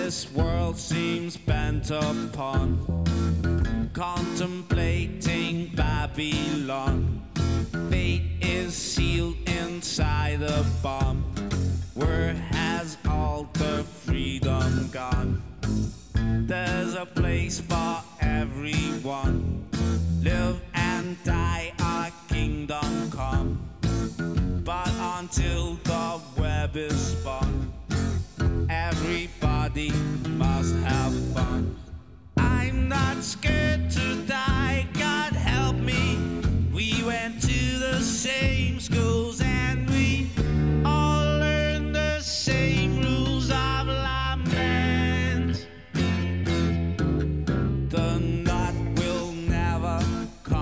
This world seems bent upon contemplating Babylon. Fate is sealed inside a bomb. Where has all the freedom gone? There's a place for everyone. Live and die, our kingdom come. But until the web is spun, everybody must have fun. I'm not scared.